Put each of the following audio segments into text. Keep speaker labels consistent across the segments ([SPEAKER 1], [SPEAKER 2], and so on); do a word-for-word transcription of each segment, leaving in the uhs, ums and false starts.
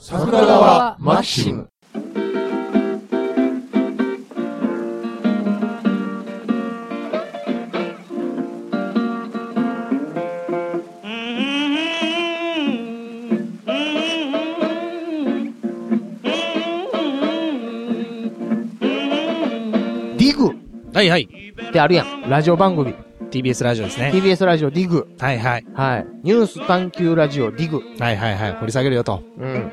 [SPEAKER 1] 桜川マキシム。
[SPEAKER 2] ディグ
[SPEAKER 3] はいはい。
[SPEAKER 2] ってあるやん。ラジオ番組。
[SPEAKER 3] ティービーエス ラジオですね。
[SPEAKER 2] ティービーエス ラジオディグ。
[SPEAKER 3] はいはい。
[SPEAKER 2] はい。ニュース探求ラジオディグ。
[SPEAKER 3] はいはいはい。掘り下げるよと。
[SPEAKER 2] うん。
[SPEAKER 3] うんうん。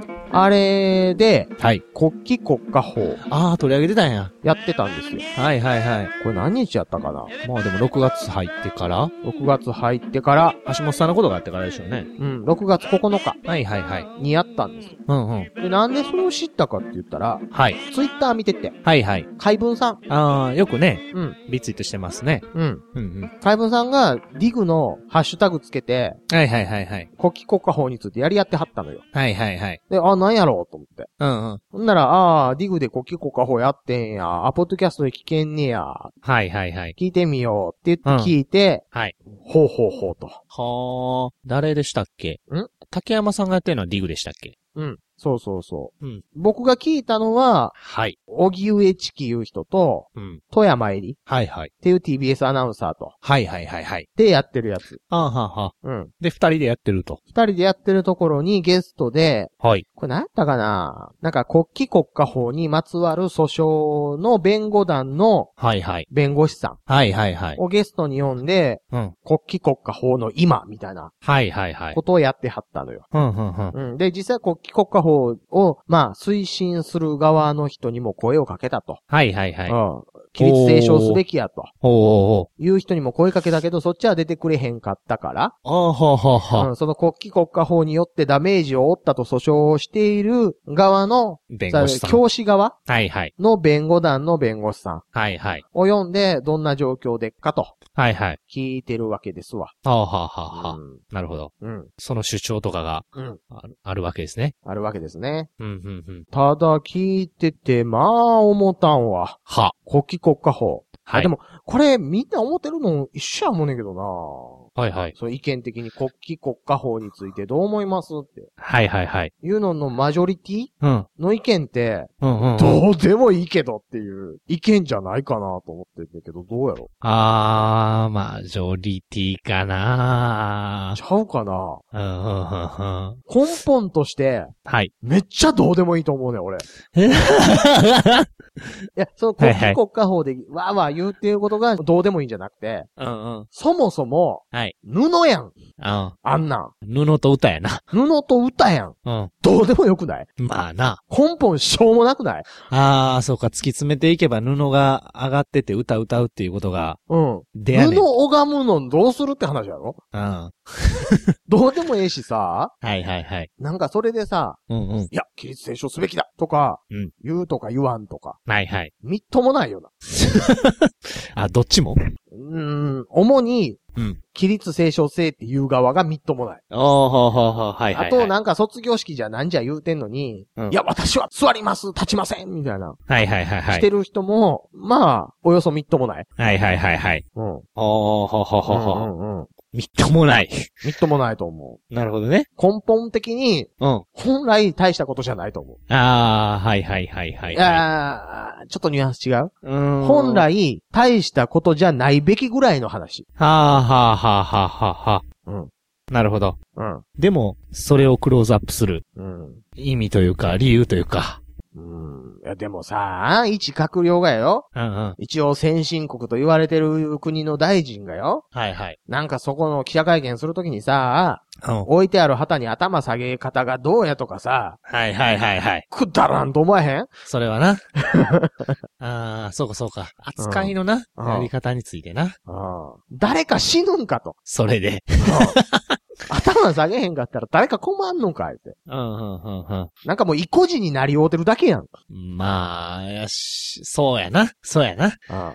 [SPEAKER 2] あれで、
[SPEAKER 3] はい。
[SPEAKER 2] 国旗国家法
[SPEAKER 3] あー、取り上げてたんや。
[SPEAKER 2] やってたんですよ。
[SPEAKER 3] はいはいはい。
[SPEAKER 2] これ何日やったかな？
[SPEAKER 3] まあでもろくがつ入ってから、
[SPEAKER 2] ろくがつ入ってから、
[SPEAKER 3] 橋本さんのことがあってからでしょうね。
[SPEAKER 2] うん、ろくがつここのか
[SPEAKER 3] はいはいはい。
[SPEAKER 2] にやったんですよ。
[SPEAKER 3] うんうん。
[SPEAKER 2] で、なんでそれを知ったかって言ったら、
[SPEAKER 3] はい。
[SPEAKER 2] ツイッター見てて、
[SPEAKER 3] はいはい。
[SPEAKER 2] 海文さん。
[SPEAKER 3] あー、よくね、
[SPEAKER 2] うん。
[SPEAKER 3] リツイートしてますね。
[SPEAKER 2] うん。
[SPEAKER 3] うんうん。
[SPEAKER 2] 海文さんがディグのハッシュタグつけて、
[SPEAKER 3] はいはいはいはい。
[SPEAKER 2] 国旗国家法についてやり合ってはったのよ。
[SPEAKER 3] はいはいはい。
[SPEAKER 2] で、あ、なんやろうと思って。
[SPEAKER 3] うんうん。
[SPEAKER 2] ほんなら、ああ、ディグで国旗国家法やってんや。あ、ポッドキャストで聞けんねや。
[SPEAKER 3] はいはいはい。
[SPEAKER 2] 聞いてみようって言って聞いて、
[SPEAKER 3] はい。
[SPEAKER 2] ほうほうほうと。
[SPEAKER 3] はー。誰でしたっけ？
[SPEAKER 2] ん？
[SPEAKER 3] 竹山さんがやってるのはディグでしたっけ？
[SPEAKER 2] うん。そうそうそう。
[SPEAKER 3] うん。
[SPEAKER 2] 僕が聞いたのは、
[SPEAKER 3] はい。
[SPEAKER 2] 荻上チキいう人と、
[SPEAKER 3] うん。
[SPEAKER 2] 富山えり
[SPEAKER 3] はいはい。
[SPEAKER 2] っていう ティービーエス アナウンサーと、
[SPEAKER 3] はいはいはいはい。
[SPEAKER 2] でやってるやつ。
[SPEAKER 3] はあはあはあ。
[SPEAKER 2] うん。
[SPEAKER 3] で、二人でやってると。
[SPEAKER 2] 二人でやってるところにゲストで、
[SPEAKER 3] はい。
[SPEAKER 2] これ何やったかな？なんか国旗国家法にまつわる訴訟の弁護団の
[SPEAKER 3] はいはい。
[SPEAKER 2] 弁護士さん
[SPEAKER 3] はいはいはい。
[SPEAKER 2] をゲストに呼んで、
[SPEAKER 3] うん。
[SPEAKER 2] 国旗国家法の今みたいな
[SPEAKER 3] はいはいはい。
[SPEAKER 2] ことをやってはったのよ。
[SPEAKER 3] うんうんうん。
[SPEAKER 2] うん。で、実際国旗国家法を、まあ、推進する側の人にも声をかけたと。
[SPEAKER 3] はいはいはい。
[SPEAKER 2] うん。規律提唱すべきやと。
[SPEAKER 3] ほうほう
[SPEAKER 2] いう人にも声かけたけど、そっちは出てくれへんかったから、
[SPEAKER 3] ほう。ああ、はあはあはあ。
[SPEAKER 2] うん、その国旗国家法によってダメージを負ったと訴訟をしている側の、
[SPEAKER 3] 弁護士さん。
[SPEAKER 2] 教師側
[SPEAKER 3] はいはい。
[SPEAKER 2] の弁護団の弁護士さん
[SPEAKER 3] はいはい。
[SPEAKER 2] を読んで、どんな状況でっかと
[SPEAKER 3] はいはい。
[SPEAKER 2] 聞いてるわけですわ。
[SPEAKER 3] はあはあはあはあ。
[SPEAKER 2] うん。
[SPEAKER 3] なるほど。
[SPEAKER 2] うん。
[SPEAKER 3] その主張とかが
[SPEAKER 2] うん。
[SPEAKER 3] ある、あるわけですね。
[SPEAKER 2] あるわけですね。
[SPEAKER 3] うんうんうん。
[SPEAKER 2] ただ聞いてて、まあ思たんわ。
[SPEAKER 3] は。
[SPEAKER 2] 国旗国家法。
[SPEAKER 3] はい。
[SPEAKER 2] あでも、これみんな思ってるの一緒や思うねんけどな。
[SPEAKER 3] はいはい。
[SPEAKER 2] その意見的に国旗国家法についてどう思いますって
[SPEAKER 3] はいはいはい。
[SPEAKER 2] いうののマジョリティ
[SPEAKER 3] うん。
[SPEAKER 2] の意見って、
[SPEAKER 3] うんうんうん。
[SPEAKER 2] どうでもいいけどっていう意見じゃないかなと思ってんだけど、どうやろ
[SPEAKER 3] あー、マジョリティかな
[SPEAKER 2] ちゃうかな。
[SPEAKER 3] うんうんうんうん。
[SPEAKER 2] 根本として、
[SPEAKER 3] はい。
[SPEAKER 2] めっちゃどうでもいいと思うね、俺。いや、その国旗国家法でわーわー言うっていうことがどうでもいいんじゃなくて、
[SPEAKER 3] うんうん。
[SPEAKER 2] そもそも、
[SPEAKER 3] はい。
[SPEAKER 2] 布やん。
[SPEAKER 3] あ
[SPEAKER 2] あんなん。
[SPEAKER 3] 布と歌やな。
[SPEAKER 2] 布と歌やん。
[SPEAKER 3] うん。
[SPEAKER 2] どうでもよくない？
[SPEAKER 3] まあな。
[SPEAKER 2] 根本しょうもなくない？
[SPEAKER 3] あー、そうか。突き詰めていけば布が上がってて歌歌うっていうことが、
[SPEAKER 2] うん。
[SPEAKER 3] でやねん。
[SPEAKER 2] 布拝むのどうするって話やろ？
[SPEAKER 3] うん。は
[SPEAKER 2] どうでもええしさ、
[SPEAKER 3] いはいはい。
[SPEAKER 2] なんかそれでさ、
[SPEAKER 3] うんうん。
[SPEAKER 2] いや、規律提唱すべきだとか、
[SPEAKER 3] うん
[SPEAKER 2] 言うとか言わんとか、
[SPEAKER 3] はいはい。
[SPEAKER 2] みっともないよな。
[SPEAKER 3] あ、どっちも
[SPEAKER 2] うーん、主に、
[SPEAKER 3] うん。
[SPEAKER 2] 規律提唱性っていう側がみっともない。
[SPEAKER 3] おーほーほーほー、はいはい、はい。
[SPEAKER 2] あと、なんか卒業式じゃなんじゃ言うてんのに、
[SPEAKER 3] うん
[SPEAKER 2] いや、私は座ります、立ちませんみたいな、
[SPEAKER 3] はいはいはいはい。
[SPEAKER 2] してる人も、まあ、およそみっともない。
[SPEAKER 3] はいはいはいはい。
[SPEAKER 2] うん。
[SPEAKER 3] おーほーほーほーほー。
[SPEAKER 2] うんうんうん。
[SPEAKER 3] みっともない。
[SPEAKER 2] みっともないと思
[SPEAKER 3] なるほどね。
[SPEAKER 2] う。根本的に、
[SPEAKER 3] うん。
[SPEAKER 2] 本来大したことじゃないと思う。
[SPEAKER 3] あー、はいはいはいはい、はい。
[SPEAKER 2] いやー、ちょっとニュアンス違う？
[SPEAKER 3] うーん。
[SPEAKER 2] 本。来、大したことじゃないべきぐらいの話。
[SPEAKER 3] はーはーはーはーはーは
[SPEAKER 2] うん。
[SPEAKER 3] ー。なるほど。
[SPEAKER 2] うん。
[SPEAKER 3] でも、それをクローズアップする
[SPEAKER 2] うん。
[SPEAKER 3] 意味というか、理由というか。
[SPEAKER 2] うん。いや、でもさ、一閣僚がよ。
[SPEAKER 3] うんうん。
[SPEAKER 2] 一応先進国と言われてる国の大臣がよ。
[SPEAKER 3] はいはい。
[SPEAKER 2] なんかそこの記者会見するときにさ、
[SPEAKER 3] うん。
[SPEAKER 2] 置いてある旗に頭下げ方がどうやとかさ、
[SPEAKER 3] はいはいはいはい。
[SPEAKER 2] くだらんと思えへん？
[SPEAKER 3] それはな。あー、そうかそうか。扱いのな、
[SPEAKER 2] うん
[SPEAKER 3] やり方についてな。
[SPEAKER 2] うん。誰か死ぬんかと。
[SPEAKER 3] それで。
[SPEAKER 2] 頭下げへんかったら誰か困んのかいって。
[SPEAKER 3] うんうんうんうん。
[SPEAKER 2] なんかもう意固地になりおうてるだけやん。
[SPEAKER 3] まあ、やし、そうやな。そうやな。
[SPEAKER 2] あ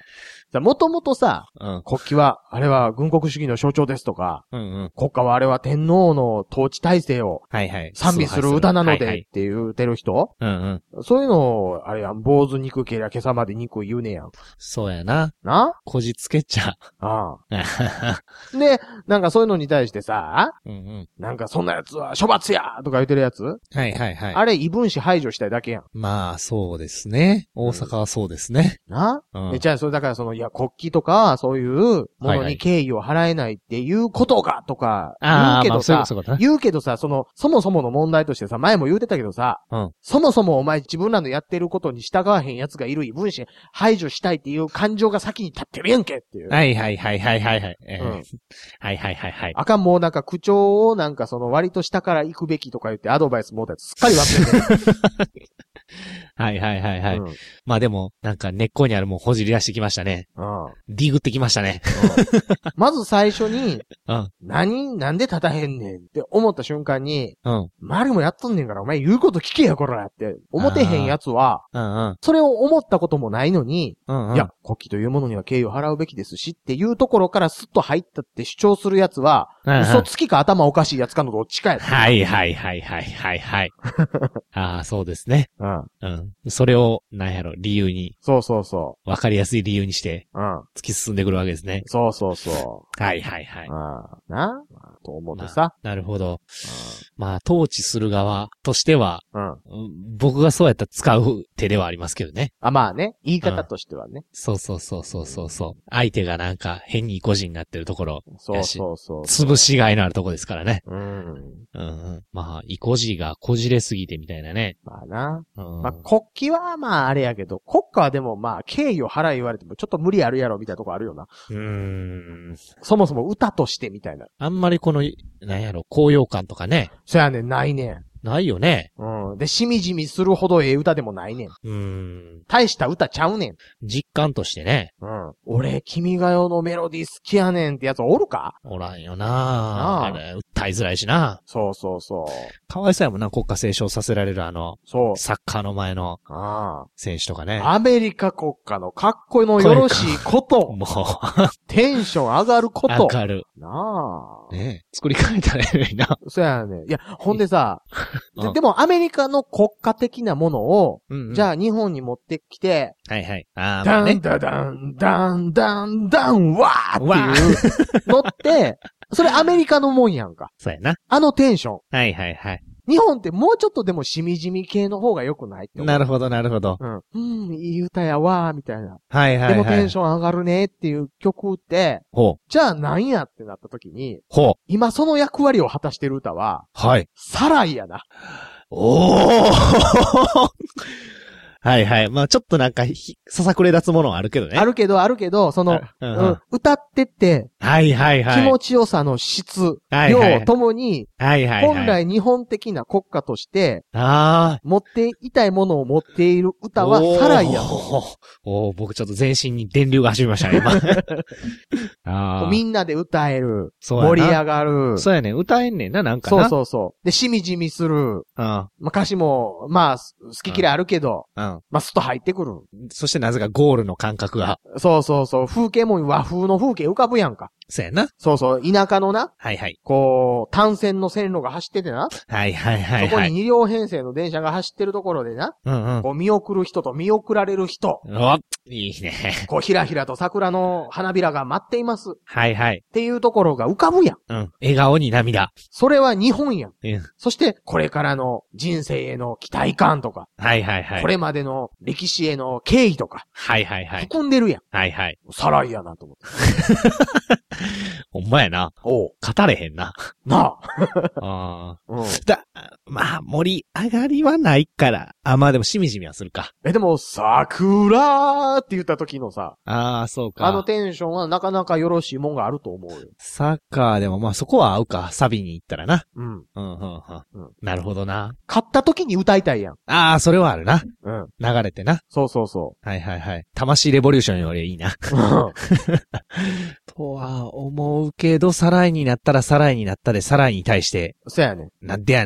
[SPEAKER 2] もともとさ、
[SPEAKER 3] うん。
[SPEAKER 2] 国旗は、あれは軍国主義の象徴ですとか、
[SPEAKER 3] うんうん。
[SPEAKER 2] 国家はあれは天皇の統治体制を
[SPEAKER 3] はいはい。
[SPEAKER 2] 賛美する歌なの
[SPEAKER 3] はいはい
[SPEAKER 2] でって言うてる人、
[SPEAKER 3] うんうん。
[SPEAKER 2] そういうのを、あれやん、坊主肉けりゃ今朝まで肉言うねやん。
[SPEAKER 3] そうやな。
[SPEAKER 2] な
[SPEAKER 3] こじつけちゃ
[SPEAKER 2] あ
[SPEAKER 3] う。
[SPEAKER 2] あ。で、なんかそういうのに対してさ、
[SPEAKER 3] うんうん。
[SPEAKER 2] なんかそんなやつは処罰やとか言ってるやつ、
[SPEAKER 3] はいはいはい。
[SPEAKER 2] あれ異分子排除したいだけやん。
[SPEAKER 3] まあ、そうですね。大阪はそうですね。
[SPEAKER 2] な、
[SPEAKER 3] うん
[SPEAKER 2] で、じゃあそれだからその、いや、国旗とか、そういうものに敬意を払えないっていうことが、とか、言うけどさ、
[SPEAKER 3] あーまあそういうことね
[SPEAKER 2] 言うけどさ、その、そもそもの問題としてさ、前も言うてたけどさ、
[SPEAKER 3] うん
[SPEAKER 2] そもそもお前自分らのやってることに従わへん奴がいる異分子排除したいっていう感情が先に立ってるやんけっていう。
[SPEAKER 3] はいはいはいはいはいはい。えー
[SPEAKER 2] うん
[SPEAKER 3] はいはいはいはい。
[SPEAKER 2] あかん、もうなんか口調をなんかその割と下から行くべきとか言ってアドバイスもうたやつすっかり忘れてる。
[SPEAKER 3] はいはいはいはい。
[SPEAKER 2] うん
[SPEAKER 3] まあでも、なんか根っこにあるもんほじり出してきましたね。
[SPEAKER 2] うん
[SPEAKER 3] ディグってきましたね。
[SPEAKER 2] まず最初に、
[SPEAKER 3] うん。
[SPEAKER 2] 何なんで立たへんねんって思った瞬間に、
[SPEAKER 3] うん。
[SPEAKER 2] 周りもやっとんねんからお前言うこと聞けやこらって思てへんやつは、
[SPEAKER 3] うんうん。
[SPEAKER 2] それを思ったこともないのに、
[SPEAKER 3] うんうん。
[SPEAKER 2] いや、国旗というものには敬意を払うべきですしっていうところからスッと入ったって主張するやつは、
[SPEAKER 3] うんうん
[SPEAKER 2] 嘘つきか頭おかしいやつかのどっちかや。
[SPEAKER 3] はいはいはいはいはいはい。ああ、そうですね。
[SPEAKER 2] うん。
[SPEAKER 3] うん。それを、なんやろ、理由に、
[SPEAKER 2] そうそうそ
[SPEAKER 3] わかりやすい理由にして、
[SPEAKER 2] う。うん。
[SPEAKER 3] 突き進んでくるわけですね。
[SPEAKER 2] そうそうそ。
[SPEAKER 3] はいはいはいう
[SPEAKER 2] うん。な、まあと思って
[SPEAKER 3] まあ
[SPEAKER 2] さ。
[SPEAKER 3] なるほど。まあ、統治する側としては、
[SPEAKER 2] うん。うん。
[SPEAKER 3] うん僕がそうやったら使う手ではありますけどね。
[SPEAKER 2] あ、まあね。言い方としてはね。
[SPEAKER 3] そうそうそうそうそうそう。相手がなんか変に意固地になってるところ、
[SPEAKER 2] そうそうそう。
[SPEAKER 3] 潰しがいのあるところですからね。
[SPEAKER 2] うん。
[SPEAKER 3] うんうん。まあ、意固地がこじれすぎてみたいなね。
[SPEAKER 2] まあな。
[SPEAKER 3] うん。
[SPEAKER 2] まあ、国旗はまああれやけど、国家はでもまあ敬意を払い言われてもちょっと無理あるやろみたいなとこあるよな。
[SPEAKER 3] うーん。
[SPEAKER 2] そもそも歌としてみたいな。
[SPEAKER 3] あんまりこの、なんやろ、高揚感とかね。
[SPEAKER 2] そやねん、ないねん。
[SPEAKER 3] ないよね。
[SPEAKER 2] うん。で、しみじみするほどええ歌でもないねん。
[SPEAKER 3] うーん。
[SPEAKER 2] 大した歌ちゃうねん。
[SPEAKER 3] 実感としてね。
[SPEAKER 2] うん。俺、君が代のメロディー好きやねんってやつおるか？
[SPEAKER 3] おらんよな
[SPEAKER 2] ああ
[SPEAKER 3] あれ、歌いづらいしな。
[SPEAKER 2] そうそうそう。
[SPEAKER 3] かわいそうやもんな、国家斉唱させられるあの、
[SPEAKER 2] そう。
[SPEAKER 3] サッカーの前の
[SPEAKER 2] あ
[SPEAKER 3] 選手とかね。
[SPEAKER 2] あ。アメリカ国家のかっこのよろしいこと。
[SPEAKER 3] も
[SPEAKER 2] テンション上がるこ
[SPEAKER 3] う、
[SPEAKER 2] と。
[SPEAKER 3] わかる。
[SPEAKER 2] なあ。
[SPEAKER 3] ねえ作り変えたらええのにな。
[SPEAKER 2] そうやねん。いや、ほんでさ、
[SPEAKER 3] うん
[SPEAKER 2] ででもアメリカの国家的なものを、
[SPEAKER 3] うんうん
[SPEAKER 2] じゃあ日本に持ってきて、
[SPEAKER 3] はいはい。ああ、まあ
[SPEAKER 2] ダン
[SPEAKER 3] ね。
[SPEAKER 2] ダダン、ダンダンダン、わー
[SPEAKER 3] わ
[SPEAKER 2] っていうのって、それアメリカのもんやんか。
[SPEAKER 3] そうやな。
[SPEAKER 2] あのテンション。
[SPEAKER 3] はいはいはい。
[SPEAKER 2] 日本ってもうちょっとでもしみじみ系の方が良くないって思う。
[SPEAKER 3] なるほどなるほど。
[SPEAKER 2] うん。うん、いい歌やわー、みたいな。
[SPEAKER 3] はいはいはい。
[SPEAKER 2] でもテンション上がるねっていう曲って、
[SPEAKER 3] ほう。
[SPEAKER 2] じゃあ何やってなった時に、
[SPEAKER 3] ほう。
[SPEAKER 2] 今その役割を果たしてる歌は、
[SPEAKER 3] はい。
[SPEAKER 2] サライやな。
[SPEAKER 3] おーはいはい。まあちょっとなんかひ、ささくれ立つものはあるけどね。
[SPEAKER 2] あるけど、あるけど、その、
[SPEAKER 3] うんうん
[SPEAKER 2] うん歌ってって、
[SPEAKER 3] はいはいはい。
[SPEAKER 2] 気持ちよさの質、
[SPEAKER 3] はいはい
[SPEAKER 2] 量ともに、
[SPEAKER 3] はいはいはい。
[SPEAKER 2] 本来日本的な国家として、
[SPEAKER 3] ああ。
[SPEAKER 2] 持っていたいものを持っている歌はサライやと。
[SPEAKER 3] おーおー僕ちょっと全身に電流が走りましたね、今。ああ。
[SPEAKER 2] みんなで歌える。
[SPEAKER 3] そうやな
[SPEAKER 2] 盛り上がる。
[SPEAKER 3] そうやね。歌えんねんな、なんか
[SPEAKER 2] そう
[SPEAKER 3] な。
[SPEAKER 2] そうそう。で、しみじみする。
[SPEAKER 3] うん。
[SPEAKER 2] まあ、歌詞も、まあ、好き嫌いあるけど、
[SPEAKER 3] うん。
[SPEAKER 2] まあ、スッと入ってくる。
[SPEAKER 3] そしてなぜかゴールの感覚が。
[SPEAKER 2] そうそうそう。風景も和風の風景浮かぶやんか。
[SPEAKER 3] そうやな。
[SPEAKER 2] そうそう。田舎のな、
[SPEAKER 3] はいはい。
[SPEAKER 2] こう、単線の線路が走っててな。
[SPEAKER 3] はいはいはい
[SPEAKER 2] そこ
[SPEAKER 3] はい。
[SPEAKER 2] にに両編成の電車が走ってるところでな。
[SPEAKER 3] うんうん。
[SPEAKER 2] こう、見送る人と見送られる人。
[SPEAKER 3] おいいね。
[SPEAKER 2] こう、ひらひらと桜の花びらが待っています。っ
[SPEAKER 3] はいはい。
[SPEAKER 2] ていうところが浮かぶやん。
[SPEAKER 3] うん。笑顔に涙。
[SPEAKER 2] それは日本やん。
[SPEAKER 3] うん。
[SPEAKER 2] そして、これからの人生への期待感とか、
[SPEAKER 3] はいはいはい。
[SPEAKER 2] これまでの歴史への敬意とか、
[SPEAKER 3] はいはいはい。
[SPEAKER 2] 含んでるやん。
[SPEAKER 3] はいはい。
[SPEAKER 2] さらいやなと思って。
[SPEAKER 3] ほんまやな。
[SPEAKER 2] おう。
[SPEAKER 3] 語れへんな。
[SPEAKER 2] な
[SPEAKER 3] ああ。
[SPEAKER 2] あ。うん。
[SPEAKER 3] だ、まあ、盛り上がりはないから。あ、まあでもしみじみはするか。
[SPEAKER 2] え、でも、桜って言った時のさ、
[SPEAKER 3] ああ、そうか。
[SPEAKER 2] あのテンションはなかなかよろしいもんがあると思うよ。
[SPEAKER 3] サッカーでもまあそこは合うか。サビに行ったらな。
[SPEAKER 2] うん。
[SPEAKER 3] うん、うん、うん。
[SPEAKER 2] うん
[SPEAKER 3] なるほどな。
[SPEAKER 2] 勝った時に歌いたいやん。
[SPEAKER 3] ああ、それはあるな。
[SPEAKER 2] うん。
[SPEAKER 3] 流れてな。
[SPEAKER 2] そうそうそ
[SPEAKER 3] はいはいはい。魂レボリューションよりいいな。
[SPEAKER 2] う。
[SPEAKER 3] とは思うけど、サライになったらサライになったで、サライに対して、
[SPEAKER 2] そやねん。
[SPEAKER 3] なんでやねん。
[SPEAKER 2] うん。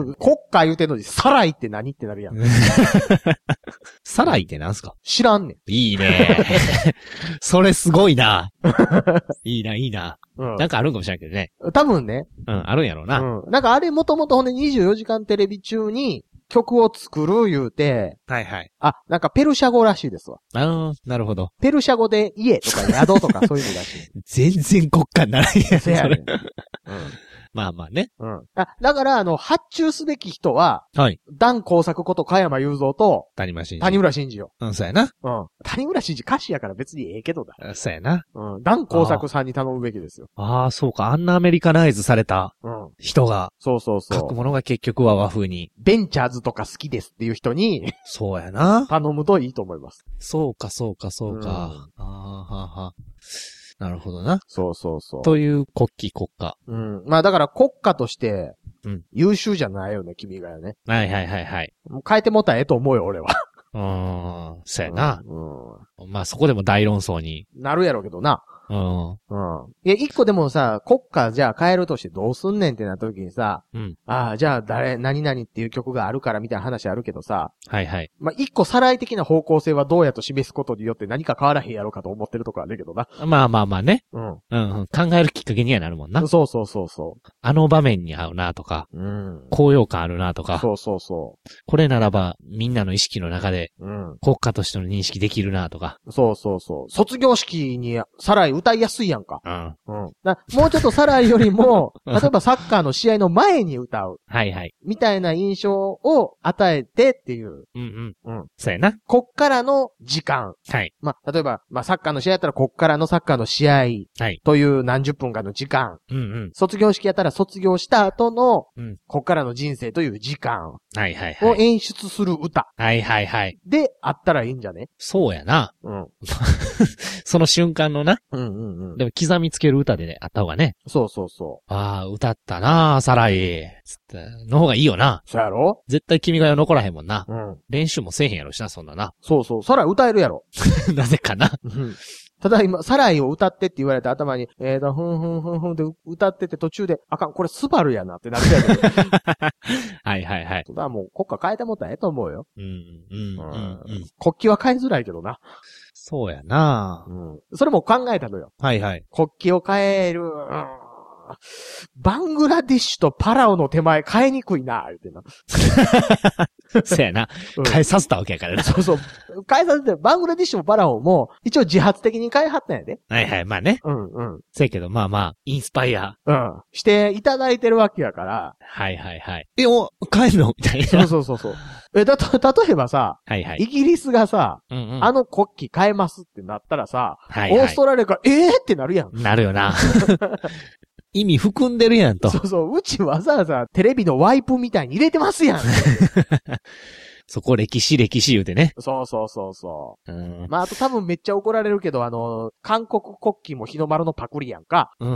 [SPEAKER 2] 国家言うてんのに、サライって何ってなるやん。
[SPEAKER 3] サライってなんすか？
[SPEAKER 2] 知らんねん。
[SPEAKER 3] いいね。それすごいな。いいな、いいな。うん、なんかあるんかもしれないけどね。
[SPEAKER 2] 多分ね。
[SPEAKER 3] うん、あるんやろうな。
[SPEAKER 2] うん。なんかあれもともとほんでにじゅうよじかんテレビ中に曲を作る言うて。
[SPEAKER 3] はいはい。
[SPEAKER 2] あ、なんかペルシャ語らしいですわ。
[SPEAKER 3] ああ、なるほど。
[SPEAKER 2] ペルシャ語で家とか宿とかそういう意味らしい。
[SPEAKER 3] 全然国家にならんやん。
[SPEAKER 2] そやね。
[SPEAKER 3] うん。まあまあね。
[SPEAKER 2] うん。あ、だから、あの、発注すべき人は、
[SPEAKER 3] はい。
[SPEAKER 2] 段工作こと加山雄三と、
[SPEAKER 3] 谷村新司。
[SPEAKER 2] 谷村新司よ。
[SPEAKER 3] うん、そうやな。
[SPEAKER 2] うん。谷村新司歌詞やから別にええけどだ。
[SPEAKER 3] そうやな。
[SPEAKER 2] うん。段工作さんに頼むべきですよ。
[SPEAKER 3] ああ、そうか。あんなアメリカナイズされた、人が、
[SPEAKER 2] うん。そうそうそう。
[SPEAKER 3] 書くものが結局は和風に。
[SPEAKER 2] ベンチャーズとか好きですっていう人に、
[SPEAKER 3] そうやな。
[SPEAKER 2] 頼むといいと思います。
[SPEAKER 3] そうか、そうか、そうか。うん、ああ、はは。なるほどな。
[SPEAKER 2] そうそうそう。
[SPEAKER 3] という国旗国家。
[SPEAKER 2] うん。まあだから国家として、
[SPEAKER 3] うん。
[SPEAKER 2] 優秀じゃないよね、君がよね。
[SPEAKER 3] はいはいはいはい。
[SPEAKER 2] もう変えてもったらええと思うよ、俺は。
[SPEAKER 3] うーん。そうやな。
[SPEAKER 2] うん。
[SPEAKER 3] うん、まあそこでも大論争に。
[SPEAKER 2] なるやろうけどな。
[SPEAKER 3] うん。
[SPEAKER 2] うん。いや、一個でもさ、国家じゃあ変えるとしてどうすんねんってなった時にさ、
[SPEAKER 3] うん。
[SPEAKER 2] ああ、じゃあ誰、何々っていう曲があるからみたいな話あるけどさ、
[SPEAKER 3] はいはい。
[SPEAKER 2] まあ、一個さらい的な方向性はどうやと示すことによって何か変わらへんやろうかと思ってるとこあるけどな。
[SPEAKER 3] まあまあまあね。
[SPEAKER 2] うん。
[SPEAKER 3] うん、うん。考えるきっかけにはなるもんな。
[SPEAKER 2] そうそうそうそう。
[SPEAKER 3] あの場面に合うなとか、
[SPEAKER 2] うん。
[SPEAKER 3] 高揚感あるなとか。
[SPEAKER 2] そうそうそう。
[SPEAKER 3] これならば、みんなの意識の中で、
[SPEAKER 2] うん。
[SPEAKER 3] 国家としての認識できるなとか。
[SPEAKER 2] そうそうそう。卒業式にさらい歌いやすいやんか。
[SPEAKER 3] うん。
[SPEAKER 2] うん。だもうちょっとさらいよりも、例えばサッカーの試合の前に歌う。
[SPEAKER 3] はいはい。
[SPEAKER 2] みたいな印象を与えてっていう。
[SPEAKER 3] うんうん。
[SPEAKER 2] うん。
[SPEAKER 3] そうやな。
[SPEAKER 2] こっからの時間。
[SPEAKER 3] はい。
[SPEAKER 2] まあ、例えば、まあ、サッカーの試合やったらこっからのサッカーの試合。はい。という何十分かの時間。
[SPEAKER 3] うんうん。
[SPEAKER 2] 卒業式やったら卒業した後の、
[SPEAKER 3] うん。
[SPEAKER 2] こっからの人生という時間。
[SPEAKER 3] はいはいはい。
[SPEAKER 2] を演出する歌。
[SPEAKER 3] はいはいはい。
[SPEAKER 2] で、あったらいいんじゃね？
[SPEAKER 3] そうやな。
[SPEAKER 2] うん。
[SPEAKER 3] その瞬間のな。
[SPEAKER 2] うんうんうん。
[SPEAKER 3] でも刻みつける歌でね、あった方がね。
[SPEAKER 2] そうそうそう。
[SPEAKER 3] ああ、歌ったなぁ、サライ。つって、の方がいいよな。
[SPEAKER 2] そうやろ？
[SPEAKER 3] 絶対君が代残らへんもんな。
[SPEAKER 2] うん。
[SPEAKER 3] 練習もせえへんやろしな、そんなな。
[SPEAKER 2] そうそう。サライ歌えるやろ。
[SPEAKER 3] なぜかな。
[SPEAKER 2] うん。ただ今、サライを歌ってって言われて頭に、えーと、ふんふんふんふんって歌ってて途中で、あかん、これスバルやなってなってやけど。
[SPEAKER 3] はいはいはい。
[SPEAKER 2] だからもう国家変えてもったらええと思うよ。
[SPEAKER 3] うん、うん、うん、うん。
[SPEAKER 2] 国旗は変えづらいけどな。
[SPEAKER 3] そうやな
[SPEAKER 2] うん。それも考えたのよ。
[SPEAKER 3] はいはい。
[SPEAKER 2] 国旗を変える。うんバングラディッシュとパラオの手前変えにくいな、言うてな。
[SPEAKER 3] そうやな。
[SPEAKER 2] うん、
[SPEAKER 3] 変えさせたわけやからな。
[SPEAKER 2] そうそう。変えさせて、バングラディッシュもパラオも、一応自発的に変えはったんやで。
[SPEAKER 3] はいはい、まあね。
[SPEAKER 2] うんうん。
[SPEAKER 3] せやけど、まあまあ、インスパイア。
[SPEAKER 2] うん。していただいてるわけやから。
[SPEAKER 3] はいはいはい。え、お、変えるのみたいな。
[SPEAKER 2] そうそうそうそう。え、だと、例えばさ、
[SPEAKER 3] はいはい。
[SPEAKER 2] イギリスがさ、
[SPEAKER 3] うんうん、
[SPEAKER 2] あの国旗変えますってなったらさ、
[SPEAKER 3] はいはい、
[SPEAKER 2] オーストラリアが、えーってなるやん。
[SPEAKER 3] なるよな。意味含んでるやんと。
[SPEAKER 2] そうそう。うちわざわざテレビのワイプみたいに入れてますやん。
[SPEAKER 3] そこ歴史歴史言うてね。
[SPEAKER 2] そうそうそうそう。
[SPEAKER 3] うん、
[SPEAKER 2] まあ、あと多分めっちゃ怒られるけど、あの、韓国国旗も日の丸のパクリやんか。
[SPEAKER 3] うん、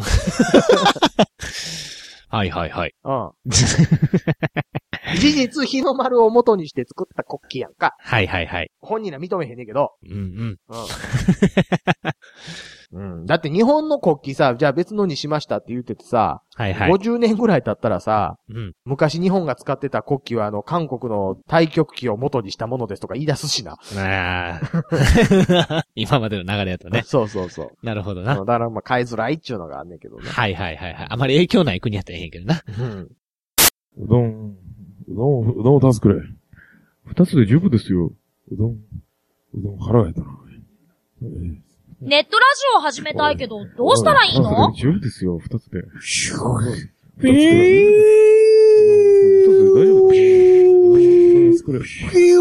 [SPEAKER 3] はいはいはい。
[SPEAKER 2] うん。事実、日の丸を元にして作った国旗やんか。
[SPEAKER 3] はいはいはい。
[SPEAKER 2] 本人は認めへんねんけど。
[SPEAKER 3] うんうん。うん
[SPEAKER 2] うん。だって日本の国旗さ、じゃあ別のにしましたって言っててさ、
[SPEAKER 3] はいはい。
[SPEAKER 2] ごじゅうねんぐらい経ったらさ、
[SPEAKER 3] うん、
[SPEAKER 2] 昔日本が使ってた国旗はあの、韓国の太極旗を元にしたものですとか言い出すしな。
[SPEAKER 3] あ今までの流れやとね。
[SPEAKER 2] そうそうそう。
[SPEAKER 3] なるほどな。
[SPEAKER 2] だからまあ変えづらいっちゅうのがあんねんけどね。
[SPEAKER 3] はいはいはいはい。あまり影響ない国やったらええんけどな。
[SPEAKER 2] うん。
[SPEAKER 1] うどん、うどん、うどんを出すくれ。二つで十分ですよ。うどん、うどん腹が減ったな。えー
[SPEAKER 4] ネットラジオを始めたいけど、どうしたらいいの？
[SPEAKER 1] 十分ですよ、二つで。
[SPEAKER 4] ひゅー。
[SPEAKER 1] えー。二つで大丈夫です。これ。二つで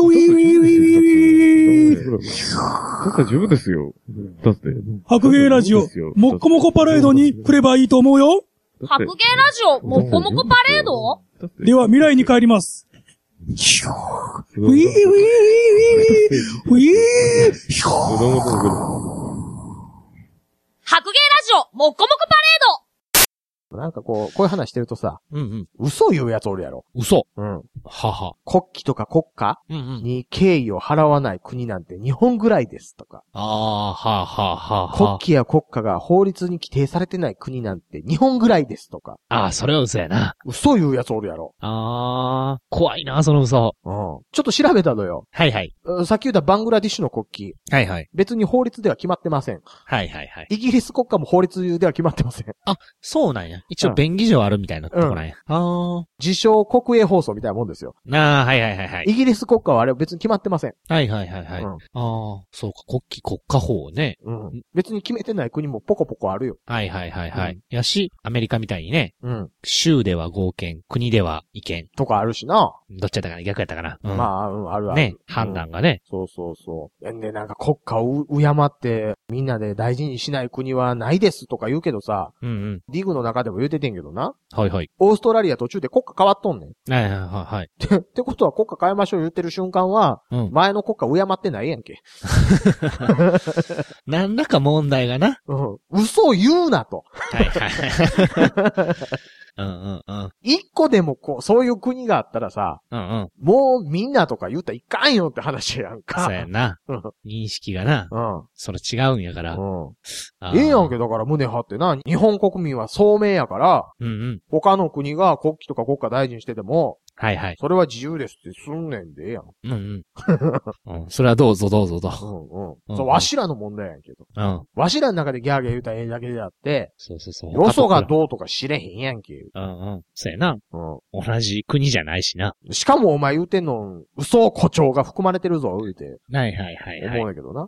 [SPEAKER 1] 十分ですよ。二つで。
[SPEAKER 5] 白芸ラジオ、もっこもこパレードに来ればいいと思うよ。
[SPEAKER 4] 白芸ラジオ、もっこもこパレード？
[SPEAKER 5] では未来に帰ります。ひゅー。ウィーウィーウィーウィーウィーウィー
[SPEAKER 4] 白芸ラジオ、もっこもこパレード
[SPEAKER 2] なんかこう、こういう話してるとさ、
[SPEAKER 3] うんうん。
[SPEAKER 2] 嘘言うやつおるやろ。
[SPEAKER 3] 嘘。
[SPEAKER 2] うん。
[SPEAKER 3] はは。
[SPEAKER 2] 国旗とか国家
[SPEAKER 3] うんうん。
[SPEAKER 2] に敬意を払わない国なんて日本ぐらいですとか。
[SPEAKER 3] ああ、はあはあはあ。
[SPEAKER 2] 国旗や国家が法律に規定されてない国なんて日本ぐらいですとか。
[SPEAKER 3] ああ、それは嘘やな。
[SPEAKER 2] 嘘言うやつおるやろ。
[SPEAKER 3] ああ、怖いな、その嘘。
[SPEAKER 2] うん。ちょっと調べたのよ。
[SPEAKER 3] はいはい。
[SPEAKER 2] さっき言ったバングラディッシュの国旗。
[SPEAKER 3] はいはい。
[SPEAKER 2] 別に法律では決まってません。
[SPEAKER 3] はいはいはい。
[SPEAKER 2] イギリス国家も法律では決まってません。
[SPEAKER 3] あ、そうなんや。一応便宜上あるみたいなとこなんや。うん、ああ。
[SPEAKER 2] 自称国営放送みたいなもんですよ。
[SPEAKER 3] ああ、はいはいはいはい。
[SPEAKER 2] イギリス国家はあれは別に決まってません。
[SPEAKER 3] はいはいはいはい。うん、ああ、そうか、国旗国家法ね。
[SPEAKER 2] うん。別に決めてない国もポコポコあるよ。
[SPEAKER 3] はいはいはいはい。うん、やし、アメリカみたいにね。
[SPEAKER 2] うん。
[SPEAKER 3] 州では合憲、国では違憲。
[SPEAKER 2] とかあるしな。
[SPEAKER 3] どっちやったかな逆やったかな、
[SPEAKER 2] うん、まあ、うん、あるある。
[SPEAKER 3] ね、判断がね。
[SPEAKER 2] うん、そうそうそう。で、なんか国家を敬って、みんなで大事にしない国はないですとか言うけどさ。
[SPEAKER 3] うんうん。
[SPEAKER 2] リーグの中でも言うててんけどな。
[SPEAKER 3] はいはい。
[SPEAKER 2] オーストラリア途中で国家変わっとんねん。
[SPEAKER 3] はいはいはいはい。
[SPEAKER 2] って、ってことは国家変えましょう言ってる瞬間は、うん、前の国家敬ってないやんけ。
[SPEAKER 3] 何らか問題がな。
[SPEAKER 2] うん。嘘を言うなと。
[SPEAKER 3] はいはい。うんうんうん。
[SPEAKER 2] 一個でもこう、そういう国があったらさ、
[SPEAKER 3] うんうん。
[SPEAKER 2] もうみんなとか言ったらいかんよって話やんか。
[SPEAKER 3] そうやんな。認識がな。うん。それ違うんやから。うん。
[SPEAKER 2] ええやんけ、だから胸張ってな、日本国民は聡明やから、
[SPEAKER 3] うんうん。
[SPEAKER 2] 他の国が国旗とか国家大事にしてても、
[SPEAKER 3] はいはい。
[SPEAKER 2] それは自由ですってすんねんでええやん。
[SPEAKER 3] うんうん。うん。それはどうぞどうぞと。
[SPEAKER 2] うんうん。うん、そう、わしらの問題やんけど。
[SPEAKER 3] うん。
[SPEAKER 2] わしらの中でギャーギャー言うたらええだけであって、
[SPEAKER 3] そうそうそう。
[SPEAKER 2] よそがどうとか知れへんやんけ。
[SPEAKER 3] うんうん。そうやな。うん。同じ国じゃないしな。
[SPEAKER 2] しかもお前言うてんの、嘘誇張が含まれてるぞ、言うて。
[SPEAKER 3] はいはいはいはい。
[SPEAKER 2] 思うんだけどな。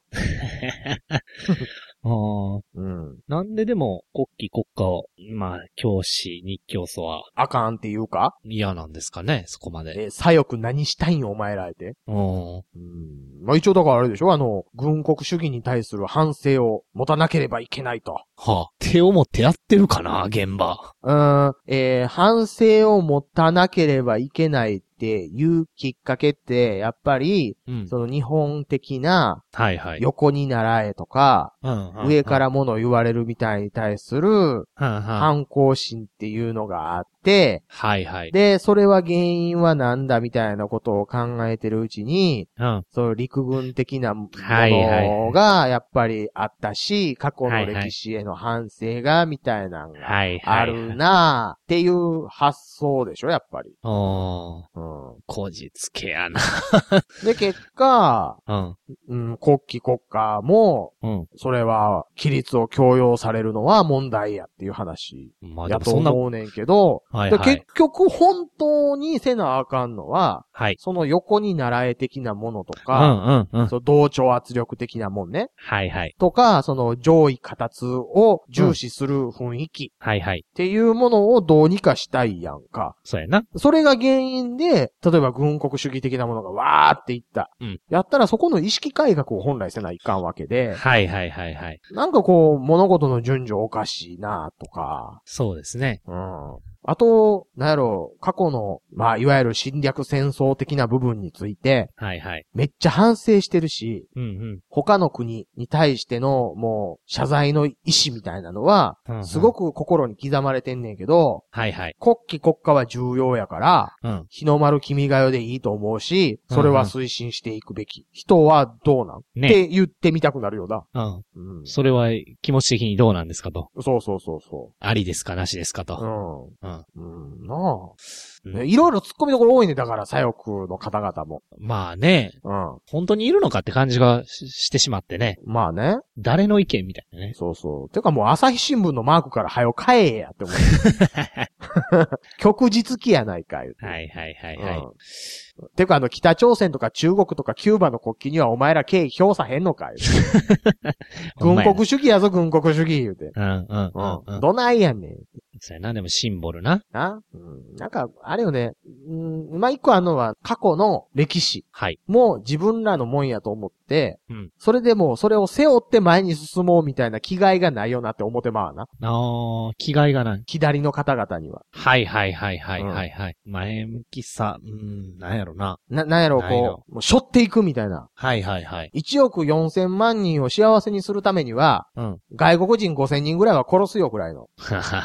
[SPEAKER 3] ああ。
[SPEAKER 2] うん。
[SPEAKER 3] なんででも、国旗国家を、まあ、教師、日教祖は。
[SPEAKER 2] あかんっていうか
[SPEAKER 3] 嫌なんですかね、そこまで。
[SPEAKER 2] え、左翼何したいんお前らえて。
[SPEAKER 3] うん。
[SPEAKER 2] うん。まあ一応だからあれでしょあの、軍国主義に対する反省を持たなければいけないと。
[SPEAKER 3] はあ、手を持ってやってるかな、現場。
[SPEAKER 2] うん、えー、反省を持たなければいけないっていうきっかけって、やっぱり、うん、その日本的な、
[SPEAKER 3] はいはい。
[SPEAKER 2] 横に習えとか、
[SPEAKER 3] うんうん、
[SPEAKER 2] 上から物を言われるみたいに対する、反抗心っていうのがあって、
[SPEAKER 3] はいはい。
[SPEAKER 2] で、それは原因はなんだみたいなことを考えてるうちに、
[SPEAKER 3] うん、
[SPEAKER 2] その陸軍的なものがやっぱりあったし、過去の歴史への反省がみたいなのがあるなっていう発想でしょ、やっぱり。
[SPEAKER 3] おー。
[SPEAKER 2] うん。
[SPEAKER 3] こじつけやな。
[SPEAKER 2] で、結果、
[SPEAKER 3] うん。
[SPEAKER 2] うん、国旗国家も、うん、それは、規律を強要されるのは問題やっていう話やと思うねんけど、
[SPEAKER 3] はいはい、
[SPEAKER 2] 結局本当にせなあかんのは、
[SPEAKER 3] はい、
[SPEAKER 2] その横に習え的なものとか、
[SPEAKER 3] うんうんうん、
[SPEAKER 2] その同調圧力的なもんね。
[SPEAKER 3] はいはい。
[SPEAKER 2] とか、その上位形を重視する雰囲気、
[SPEAKER 3] うん。はいはい。
[SPEAKER 2] っていうものをどうにかしたいやんか。
[SPEAKER 3] そうやな。
[SPEAKER 2] それが原因で、例えば軍国主義的なものがわーっていった。
[SPEAKER 3] うん。
[SPEAKER 2] やったらそこの意識改革を本来せないかんわけで。
[SPEAKER 3] はいはいはいはい。
[SPEAKER 2] なんかこう、物事の順序おかしいなとか。
[SPEAKER 3] そうですね。
[SPEAKER 2] うん。あと、なんやろ、過去の、まあ、いわゆる侵略戦争的な部分について、
[SPEAKER 3] はいはい。
[SPEAKER 2] めっちゃ反省してるし、
[SPEAKER 3] うんうん。
[SPEAKER 2] 他の国に対しての、もう、謝罪の意思みたいなのは、うんうん、すごく心に刻まれてんねんけど、
[SPEAKER 3] はいはい。
[SPEAKER 2] 国旗国家は重要やから、
[SPEAKER 3] うん。
[SPEAKER 2] 日の丸君が代でいいと思うし、それは推進していくべき。うんうん、人はどうなん、ね、って言ってみたくなるよな。
[SPEAKER 3] うん。うん。それは気持ち的にどうなんですかと。
[SPEAKER 2] そうそうそうそう。
[SPEAKER 3] ありですかなしですかと。
[SPEAKER 2] うん。うん。うん。なあ。ね、いろいろ突っ込みどころ多いね。だから、左翼の方々も。
[SPEAKER 3] まあね。
[SPEAKER 2] うん。
[SPEAKER 3] 本当にいるのかって感じが し, してしまってね。
[SPEAKER 2] まあね。
[SPEAKER 3] 誰の意見みたいなね。
[SPEAKER 2] そうそう。てかもう朝日新聞のマークから早よ変えやって思う。旭日記やないか言うて。
[SPEAKER 3] はいはいはいはい。うん、
[SPEAKER 2] てかあの北朝鮮とか中国とかキューバの国旗にはお前ら敬意表さへんのか言うて。軍国主義やぞ軍国主義言うて。
[SPEAKER 3] うんうんうん、うん。
[SPEAKER 2] どないやねん。
[SPEAKER 3] そうやな、でもシンボルな。
[SPEAKER 2] な、うん、なんか、あれよね。うん、まあ、一個あるのは、過去の歴史。
[SPEAKER 3] はい。
[SPEAKER 2] もう自分らのもんやと思って、
[SPEAKER 3] うん。
[SPEAKER 2] それでもう、それを背負って前に進もうみたいな気概がないよなって思ってまうな。
[SPEAKER 3] ああ、気概がない。
[SPEAKER 2] 左の方々には。
[SPEAKER 3] はいはいはいはいはいはい。うん、前向きさ、うん、なんやろな。
[SPEAKER 2] な、なんやろ、こう、もう、背負っていくみたいな。
[SPEAKER 3] はいはいはい。
[SPEAKER 2] いちおくよんせんまん人を幸せにするためには、
[SPEAKER 3] うん。
[SPEAKER 2] 外国人ごせんにんぐらいは殺すよぐらいの。
[SPEAKER 3] はははは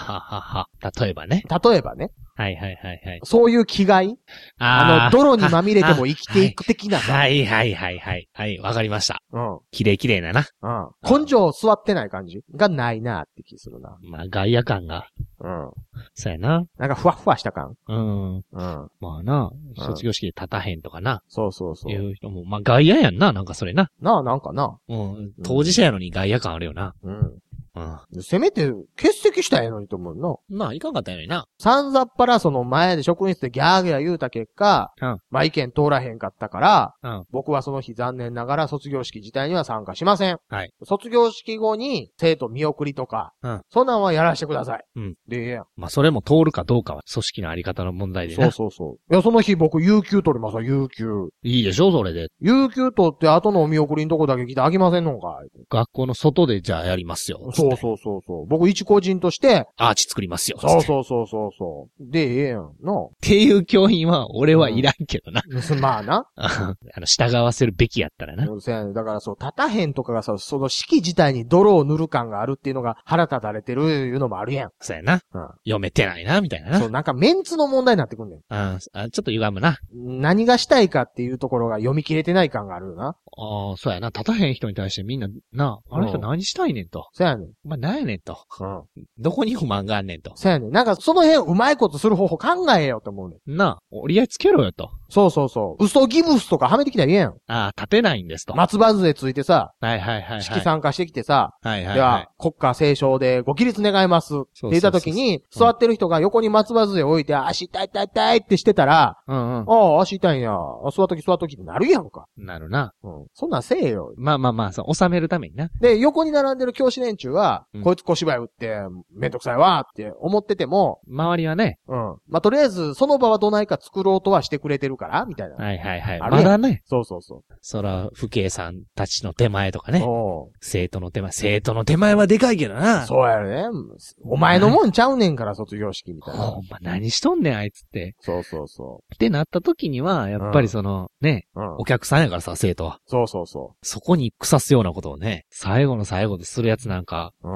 [SPEAKER 3] は。例えばね。
[SPEAKER 2] 例えばね。
[SPEAKER 3] はいはいはいはい。
[SPEAKER 2] そういう気概あの、泥にまみれても生きていく的なさ。
[SPEAKER 3] はいはいはいはい。はい、わかりました。
[SPEAKER 2] うん。
[SPEAKER 3] 綺麗綺麗なな。
[SPEAKER 2] うん。根性座ってない感じがないなって気するな。
[SPEAKER 3] まあ、外野感が。うん。そうやな。
[SPEAKER 2] なんかふわふわした感。
[SPEAKER 3] うん。うん。まあな、卒業式で立たへんとかな。そうそうそう。いう人も、まあ外野やんな、なんかそれな。
[SPEAKER 2] なあ、なんかな。
[SPEAKER 3] うん。当事者やのに外野感あるよな。うん。
[SPEAKER 2] うん。せめて、欠席したらええのにと思うの。
[SPEAKER 3] まあ、いかんかったやのにな。
[SPEAKER 2] さんざっぱらその前で職員室でギャーギャー言うた結果、うん、まあ意見通らへんかったから、うん、僕はその日残念ながら卒業式自体には参加しません。はい。卒業式後に生徒見送りとか、うん、そんなんはやらせてください。うん。で、ええやん。
[SPEAKER 3] まあ、それも通るかどうかは組織のあり方の問題でね。
[SPEAKER 2] そうそうそう。いや、その日僕、有給取りますわ、有給。
[SPEAKER 3] いいでしょ、それで。
[SPEAKER 2] 有給取って後のお見送りのとこだけ来てあげませんのかい。
[SPEAKER 3] 学校の外でじゃあやりますよ。
[SPEAKER 2] そうそうそうそう。僕一個人として、
[SPEAKER 3] アーチ作りますよ。
[SPEAKER 2] そうそうそうそうそう。で、ええやんの。
[SPEAKER 3] っていう教員は、俺はいらんけどな。
[SPEAKER 2] うん、まあな。
[SPEAKER 3] あの、従わせるべきやったらな。
[SPEAKER 2] そうやね。だからそう、立たへんとかがさ、その式自体に泥を塗る感があるっていうのが腹立たれてるいうのもあるやん。
[SPEAKER 3] そうやな。うん。読めてないな、みたいなな。
[SPEAKER 2] そう、なんかメンツの問題になってくんねん。
[SPEAKER 3] ああ、ちょっと歪むな。
[SPEAKER 2] 何がしたいかっていうところが読み切れてない感があるよな。
[SPEAKER 3] ああ、そうやな。立たへん人に対してみんな、な、あの人何したいねんと。
[SPEAKER 2] そうやねん。
[SPEAKER 3] お前何やねんと。うん。どこに不満があんねんと。
[SPEAKER 2] そうやねん。なんかその辺うまいことする方法考えよって思うね
[SPEAKER 3] ん。なあ、折り合いつけろよと。
[SPEAKER 2] そうそうそう。嘘ギブスとかはめてきたらええやん。
[SPEAKER 3] ああ、立てないんですと。
[SPEAKER 2] 松葉杖ついてさ。
[SPEAKER 3] はいはいはい、はい。
[SPEAKER 2] 式参加してきてさ。
[SPEAKER 3] はいはいはい。
[SPEAKER 2] では、国歌斉唱でご起立願います。って言った時に、座ってる人が横に松葉杖置いて、足痛い痛い痛いってしてたら、うんうん。ああ、足痛いんや。座っとき座っときってなるやんか。
[SPEAKER 3] なるな。
[SPEAKER 2] うん。そんなんせえよ。
[SPEAKER 3] まあまあまあ、そう、収めるためにな。
[SPEAKER 2] で、横に並んでる教師連中は、うん、こいつ小芝居打って、めんどくさいわって思ってても、
[SPEAKER 3] 周りはね。
[SPEAKER 2] うん。まあ、とりあえず、その場はどないか作ろうとはしてくれてるから、みたいな。
[SPEAKER 3] はいはいはい。まだね。
[SPEAKER 2] そうそうそう。
[SPEAKER 3] そら、父兄さんたちの手前とかね。生徒の手前。生徒の手前はでかいけどな。
[SPEAKER 2] そうやね。お前のもんちゃうねんから、卒業式みたいな。
[SPEAKER 3] ほんま何しとんねん、あいつって。
[SPEAKER 2] そうそうそう。
[SPEAKER 3] ってなった時には、やっぱりその、うん、ね、うん、お客さんやからさ、生徒は。
[SPEAKER 2] そうそうそう。
[SPEAKER 3] そこに腐すようなことをね、最後の最後でするやつなんか、うん、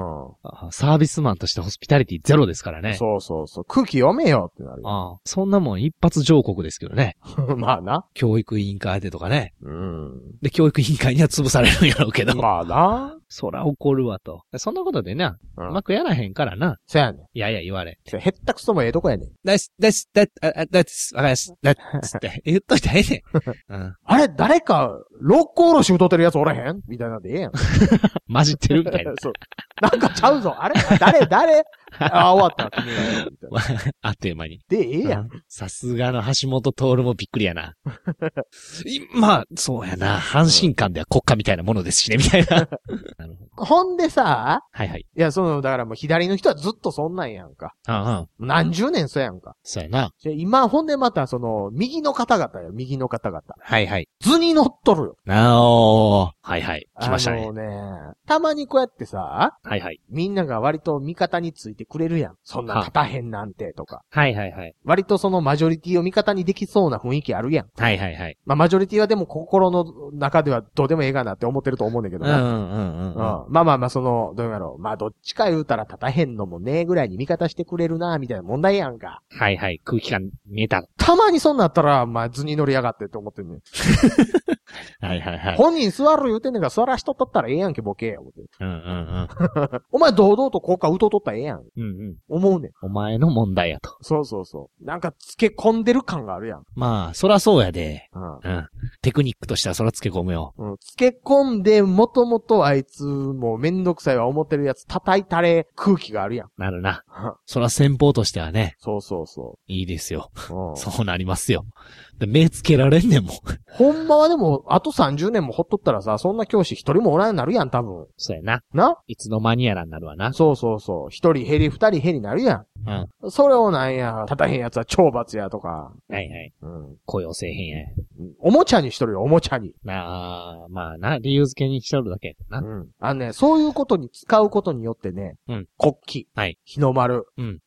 [SPEAKER 3] サービスマンとしてホスピタリティゼロですからね。
[SPEAKER 2] そうそうそう。空気読めよってなる。
[SPEAKER 3] ああ、そんなもん一発上告ですけどね。
[SPEAKER 2] まあな。
[SPEAKER 3] 教育委員会でとかね。うん。で、教育委員会には潰されるんやろうけど。
[SPEAKER 2] まあな。
[SPEAKER 3] そら怒るわと。そんなことでな、うん、うまくやらへんからな。
[SPEAKER 2] そやねん。
[SPEAKER 3] いやいや言われ。
[SPEAKER 2] へったくそもええとこやねん。
[SPEAKER 3] です、です、です、あ、です、わかります。です、って言っといたらええねん。うん。
[SPEAKER 2] あれ、誰か、六甲おろし歌ってるやつおらへんみたいなんでええやん。
[SPEAKER 3] 混じってるみたいな。
[SPEAKER 2] そう。なんかちゃうぞ。あれ誰誰あ、終わった。君
[SPEAKER 3] があっという間に。
[SPEAKER 2] で、ええやん。
[SPEAKER 3] さすがの橋本徹もびっくりやな。まあ、そうやな。阪神間では国家みたいなものですしね、みたいな。なる
[SPEAKER 2] ほど。ほんでさ、
[SPEAKER 3] はいはい。
[SPEAKER 2] いや、その、だからもう左の人はずっとそんなんやんか。
[SPEAKER 3] ああ。
[SPEAKER 2] 何十年そうやんか。
[SPEAKER 3] そうやな。
[SPEAKER 2] 今、ほんでまたその、右の方々よ、右の方々。
[SPEAKER 3] はいはい。
[SPEAKER 2] 図に乗っとるよ。
[SPEAKER 3] あおー。はいはい。来ましたね。
[SPEAKER 2] あのね、たまにこうやってさ、
[SPEAKER 3] はいはい。
[SPEAKER 2] みんなが割と味方についてくれるやん。そんな立たへんなんてとか。
[SPEAKER 3] はいはいはい。
[SPEAKER 2] 割とそのマジョリティを味方にできそうな雰囲気あるやん。
[SPEAKER 3] はいはいはい。
[SPEAKER 2] まあマジョリティはでも心の中ではどうでもええかなって思ってると思うんだけどな。
[SPEAKER 3] うんうんうん、うん。
[SPEAKER 2] まあまあまあその、どうやろう。まあどっちか言うたら立たへんのもねえぐらいに味方してくれるなみたいな問題やんか。
[SPEAKER 3] はいはい。空気感見えた。
[SPEAKER 2] たまにそんなったら、まあ図に乗りやがってって思ってんねん。
[SPEAKER 3] はいはいはい。
[SPEAKER 2] 本人座る言うてんねんから座らしとったったらええやんけボケや思って。
[SPEAKER 3] うんうんうん。
[SPEAKER 2] お前堂々と効果打とうとったらええやん。
[SPEAKER 3] うんうん。
[SPEAKER 2] 思うねん。
[SPEAKER 3] お前の問題やと。
[SPEAKER 2] そうそうそう。なんか付け込んでる感があるやん。
[SPEAKER 3] まあ、そらそうやで。うん。うん。テクニックとしてはそら付け込むよ。
[SPEAKER 2] うん。付け込んで、もともとあいつ、もうめんどくさいわ思ってるやつ叩いたれ空気があるやん。
[SPEAKER 3] なるな。そら先方としてはね。
[SPEAKER 2] そうそうそう。
[SPEAKER 3] いいですよ。うん。そうなりますよ。で目つけられんねんもん。
[SPEAKER 2] ほんまはでも、あとさんじゅうねんもほっとったらさ、そんな教師一人もおらんようになるやん、多分。
[SPEAKER 3] そうやな。
[SPEAKER 2] ない
[SPEAKER 3] つの間にやらになるわな。
[SPEAKER 2] そうそうそう。一人減り二人減りなるやん。うん。それをなんや、立たへんやつは懲罰やとか。
[SPEAKER 3] はいはい。うん。雇用せえへんや。
[SPEAKER 2] おもちゃにしとるよ、おもちゃに。
[SPEAKER 3] ああ、まあな、理由付けにしとるだけやな。
[SPEAKER 2] うん。あのね、そういうことに使うことによってね。うん。国旗。はい。日の丸。うん。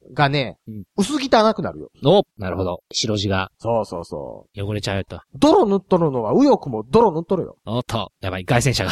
[SPEAKER 2] がね、
[SPEAKER 3] うん、
[SPEAKER 2] 薄汚くなるよ。
[SPEAKER 3] お、なるほど。白地が。
[SPEAKER 2] そうそうそう。
[SPEAKER 3] 汚れちゃうよと。
[SPEAKER 2] 泥塗っとるのは右翼も泥塗っとるよ。
[SPEAKER 3] おっと、やばい、外旋車が。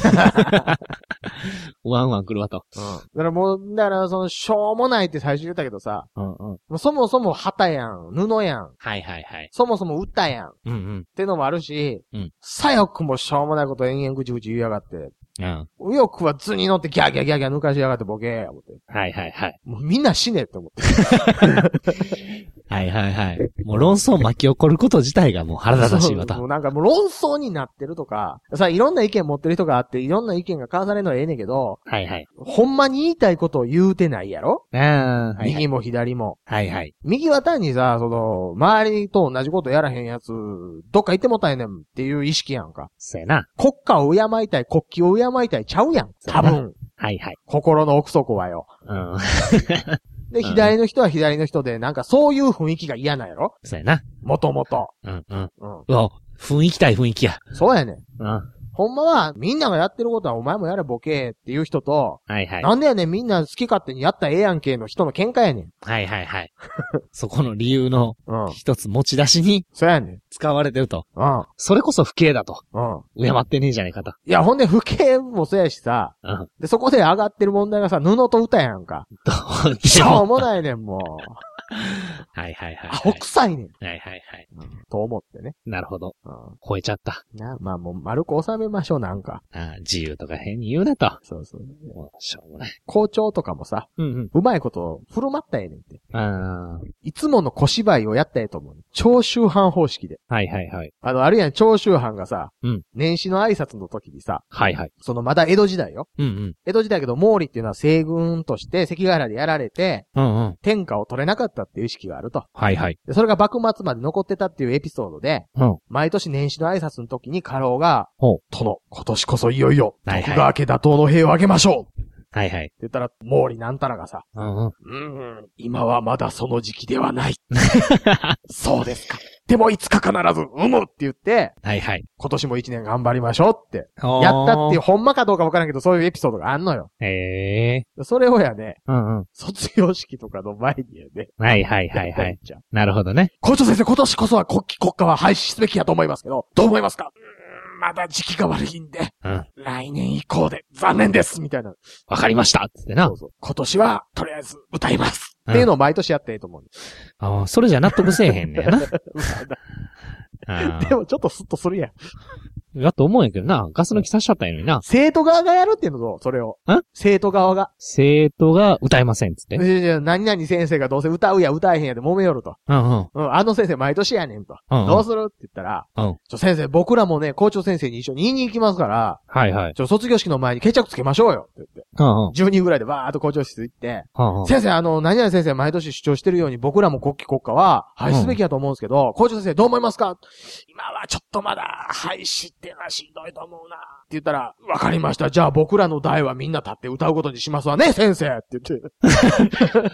[SPEAKER 3] ワンワン来るわと。
[SPEAKER 2] うん。だからもう、だからその、しょうもないって最初言ったけどさ、
[SPEAKER 3] うんうん。
[SPEAKER 2] もうそもそも旗やん、布やん。
[SPEAKER 3] はいはいはい。
[SPEAKER 2] そもそも歌やん。
[SPEAKER 3] うんうん。
[SPEAKER 2] ってのもあるし、
[SPEAKER 3] うん。
[SPEAKER 2] 左翼もしょうもないこと延々ぐちぐち言いやがって。
[SPEAKER 3] うん。
[SPEAKER 2] 右翼は図に乗ってギャーギャーギャーギャー抜かしやがってボケー思って。
[SPEAKER 3] はいはいはい。
[SPEAKER 2] もうみんな死ねって思って。
[SPEAKER 3] はいはいはい。もう論争巻き起こること自体がもう腹立たしいわと。
[SPEAKER 2] もうなんかもう論争になってるとか、さ、いろんな意見持ってる人があって、いろんな意見が交わされるのはええねんけど、
[SPEAKER 3] はいはい。
[SPEAKER 2] ほんまに言いたいことを言うてないやろ？
[SPEAKER 3] ああ、はいはい。
[SPEAKER 2] 右も左も。
[SPEAKER 3] はいはい。
[SPEAKER 2] 右は単にさ、その、周りと同じことやらへんやつ、どっか行ってもたいねんっていう意識やんか。
[SPEAKER 3] そうやな。
[SPEAKER 2] 国家を敬いたい、国旗を敬いたいちゃうやん。多分。
[SPEAKER 3] はいはい。
[SPEAKER 2] 心の奥底はよ。
[SPEAKER 3] うん。
[SPEAKER 2] で、左の人は左の人で、なんかそういう雰囲気が嫌なんやろ？
[SPEAKER 3] そうやな。
[SPEAKER 2] もともと。
[SPEAKER 3] うんうん。
[SPEAKER 2] うん。
[SPEAKER 3] うわ、雰囲気たい雰囲気や。
[SPEAKER 2] そうやねん。
[SPEAKER 3] うん。
[SPEAKER 2] ほんまは、みんながやってることはお前もやれボケーっていう人と、
[SPEAKER 3] はいはい。
[SPEAKER 2] なんでやねんみんな好き勝手にやったらええやんけの人の喧嘩やねん。
[SPEAKER 3] はいはいはい。そこの理由の
[SPEAKER 2] うん。
[SPEAKER 3] 一つ持ち出しに
[SPEAKER 2] そうやねん。
[SPEAKER 3] 使われてると。
[SPEAKER 2] うん。
[SPEAKER 3] それこそ不敬だと。
[SPEAKER 2] うん。
[SPEAKER 3] 敬ってねえじゃねえかと。
[SPEAKER 2] いや、ほんで、不敬もそうやしさ、
[SPEAKER 3] うん。
[SPEAKER 2] で、そこで上がってる問題がさ、布と歌やんか。
[SPEAKER 3] どう
[SPEAKER 2] しょうもないねん、もう。
[SPEAKER 3] はいはいはい。
[SPEAKER 2] アホ臭いねん。
[SPEAKER 3] はいはいはい。
[SPEAKER 2] と思ってね。
[SPEAKER 3] なるほど。
[SPEAKER 2] うん。
[SPEAKER 3] 超えちゃった。
[SPEAKER 2] な、まあもう丸く収めましょう、なんか。
[SPEAKER 3] ああ、自由とか変に言うなと。
[SPEAKER 2] そうそう。
[SPEAKER 3] もう、しょうもない。
[SPEAKER 2] 校長とかもさ、
[SPEAKER 3] うんうん。
[SPEAKER 2] うまいこと振る舞ったらええねんって。
[SPEAKER 3] ああ。
[SPEAKER 2] いつもの小芝居をやったらええと思う。長州藩方式で。
[SPEAKER 3] はいはいはい。
[SPEAKER 2] あの、あるやん、長州藩がさ、
[SPEAKER 3] うん。
[SPEAKER 2] 年始の挨拶の時にさ、
[SPEAKER 3] はいはい。
[SPEAKER 2] そのまだ江戸時代よ。
[SPEAKER 3] うんうん。
[SPEAKER 2] 江戸時代けど、毛利っていうのは西軍として関ヶ原でやられて、
[SPEAKER 3] うんうん。
[SPEAKER 2] 天下を取れなかったっていう意識があると。
[SPEAKER 3] はいはい。
[SPEAKER 2] で、それが幕末まで残ってたっていうエピソードで、
[SPEAKER 3] うん。
[SPEAKER 2] 毎年年始の挨拶の時に家老が、
[SPEAKER 3] ほう。
[SPEAKER 2] 殿、今年こそいよいよ、
[SPEAKER 3] はいはい
[SPEAKER 2] 徳川家打倒の兵を挙げましょう
[SPEAKER 3] はいはい。
[SPEAKER 2] って言ったら、毛利なんたらがさ、
[SPEAKER 3] うんうん。
[SPEAKER 2] うーん、今はまだその時期ではない。そうですか。でもいつか必ず産むって言って、
[SPEAKER 3] はいはい。
[SPEAKER 2] 今年も一年頑張りましょうって、
[SPEAKER 3] や
[SPEAKER 2] やったっていう、ほんまかどうかわからんけど、そういうエピソードがあんのよ。
[SPEAKER 3] へえ。
[SPEAKER 2] それをやね、
[SPEAKER 3] うんうん。
[SPEAKER 2] 卒業式とかの前にやね。
[SPEAKER 3] はいはいはいはい。なるほどね。
[SPEAKER 2] 校長先生、今年こそは国旗国家は廃止すべきやと思いますけど、どう思いますか？うーん、まだ時期が悪いんで、
[SPEAKER 3] うん。
[SPEAKER 2] 来年以降で残念ですみたいな。
[SPEAKER 3] わかりましたつってな。
[SPEAKER 2] そうそう。今年は、とりあえず歌います。っていうのを毎年やっていいと思う、ね。
[SPEAKER 3] ああ、それじゃ納得せえへんねやな。あ
[SPEAKER 2] でもちょっとスッとするやん。
[SPEAKER 3] やと思うんやけどな。ガス抜きさしちゃったんやのにな。
[SPEAKER 2] 生徒側がやるっていうのと、それを。
[SPEAKER 3] ん
[SPEAKER 2] 生徒側が。
[SPEAKER 3] 生徒が歌えませんっつって。
[SPEAKER 2] いやいや何々先生がどうせ歌うや歌えへんやで揉めよると。
[SPEAKER 3] うんうん。
[SPEAKER 2] うん、あの先生毎年やねんと。
[SPEAKER 3] うんうん
[SPEAKER 2] どうするって言ったら、
[SPEAKER 3] うん。
[SPEAKER 2] ちょ、先生、僕らもね、校長先生に一緒に言いに行きますから、
[SPEAKER 3] はいはい。
[SPEAKER 2] ちょ、卒業式の前に決着つけましょうよって言って。
[SPEAKER 3] うんうん。
[SPEAKER 2] じゅうにんぐらいでバーっと校長室行って、
[SPEAKER 3] うんうん。
[SPEAKER 2] 先生、あの、何々先生毎年主張してるように僕らも国旗国家は廃止すべきやと思うんですけど、校長先生どう思いますか？今はちょっとまだ廃止っていうのはしんどいと思うな。って言ったら、わかりました。じゃあ僕らの代はみんな立って歌うことにしますわね、先生って言って。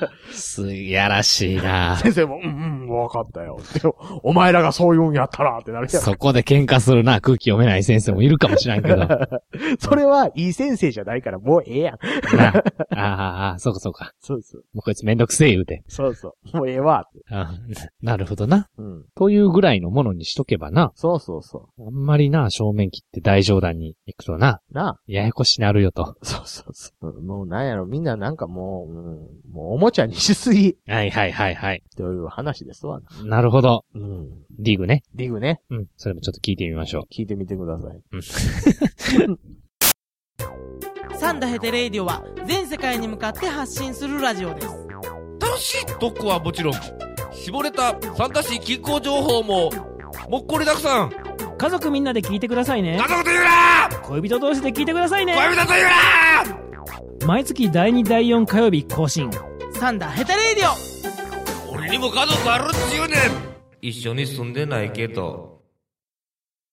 [SPEAKER 3] すやらしいな。
[SPEAKER 2] 先生も、うんうん、わかったよ。でも、お前らがそう言うんやったらってなるやん。
[SPEAKER 3] そこで喧嘩するな、空気読めない先生もいるかもしれんけど。
[SPEAKER 2] それはいい先生じゃないからもうええやん。
[SPEAKER 3] なああ、ああ、そうかそうか。
[SPEAKER 2] そうそう。
[SPEAKER 3] もうこいつめんどくせえ言うて。
[SPEAKER 2] そうそう。もうええわって。
[SPEAKER 3] ああなるほどな。
[SPEAKER 2] うん。
[SPEAKER 3] というぐらいのものにしとけばな。
[SPEAKER 2] そうそうそ
[SPEAKER 3] あんまりな、正面切って大冗談に行くとな。
[SPEAKER 2] う。なあ。
[SPEAKER 3] ややこしなるよと。
[SPEAKER 2] そうそうそう。もうなんやろ、みんななんかもう、うん、もうおもちゃにしすぎ。
[SPEAKER 3] はいはいはいはい。
[SPEAKER 2] という話ですわ。
[SPEAKER 3] なるほど。
[SPEAKER 2] うん。
[SPEAKER 3] リーグね。
[SPEAKER 2] リグね。
[SPEAKER 3] うん。それもちょっと聞いてみましょう。
[SPEAKER 2] 聞いてみてください。
[SPEAKER 3] うん。
[SPEAKER 6] サンダヘテレイディオは全世界に向かって発信するラジオです。
[SPEAKER 7] 楽しい特攻はもちろん、絞れた参加し気候情報ももっこりたくさん。
[SPEAKER 5] 家族みんなで聞いてくださいね。
[SPEAKER 7] 家族と言うな
[SPEAKER 5] 恋人同士で聞いてくださいね。
[SPEAKER 7] 恋人と言うな
[SPEAKER 5] 毎月だいにだいよん火曜日更新。
[SPEAKER 6] サンダヘテレイディオ。
[SPEAKER 7] 俺にも家族あるっちゅうねん。一緒に住んでないけど